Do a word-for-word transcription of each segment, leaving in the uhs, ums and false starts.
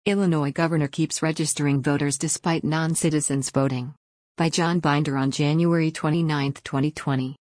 Illinois governor keeps registering voters despite non-citizens voting. By John Binder on January twenty-ninth, twenty twenty.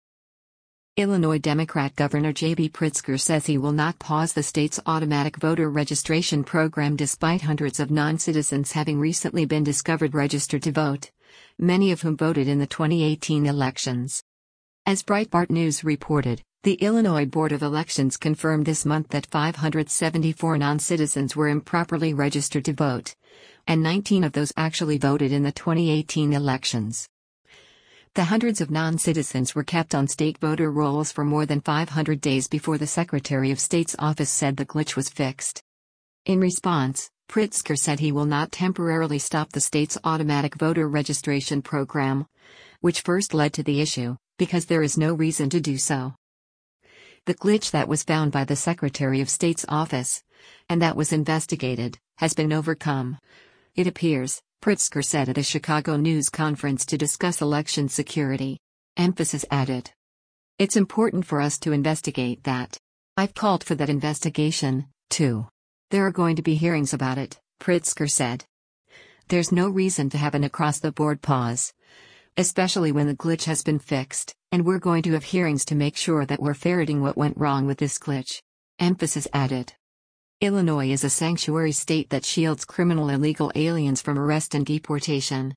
Illinois Democrat Governor J B Pritzker says he will not pause the state's automatic voter registration program despite hundreds of non-citizens having recently been discovered registered to vote, many of whom voted in the twenty eighteen elections. As Breitbart News reported, the Illinois Board of Elections confirmed this month that five hundred seventy-four non-citizens were improperly registered to vote, and nineteen of those actually voted in the twenty eighteen elections. The hundreds of non-citizens were kept on state voter rolls for more than five hundred days before the Secretary of State's office said the glitch was fixed. In response, Pritzker said he will not temporarily stop the state's automatic voter registration program, which first led to the issue, because there is no reason to do so. The glitch that was found by the Secretary of State's office, and that was investigated, has been overcome. It appears, Pritzker said at a Chicago news conference to discuss election security. Emphasis added. It's important for us to investigate that. I've called for that investigation, too. There are going to be hearings about it, Pritzker said. There's no reason to have an across-the-board pause, especially when the glitch has been fixed, and we're going to have hearings to make sure that we're ferreting what went wrong with this glitch. Emphasis added. Illinois is a sanctuary state that shields criminal illegal aliens from arrest and deportation.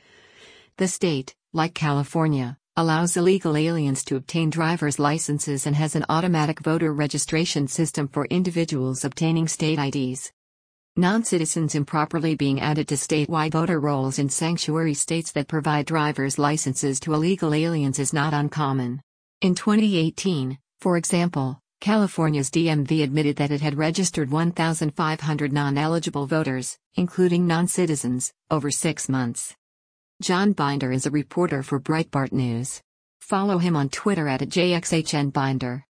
The state, like California, allows illegal aliens to obtain driver's licenses and has an automatic voter registration system for individuals obtaining state I Ds. Non-citizens improperly being added to statewide voter rolls in sanctuary states that provide driver's licenses to illegal aliens is not uncommon. In twenty eighteen, for example, California's D M V admitted that it had registered one thousand five hundred non-eligible voters, including non-citizens, over six months. John Binder is a reporter for Breitbart News. Follow him on Twitter at J X H N Binder.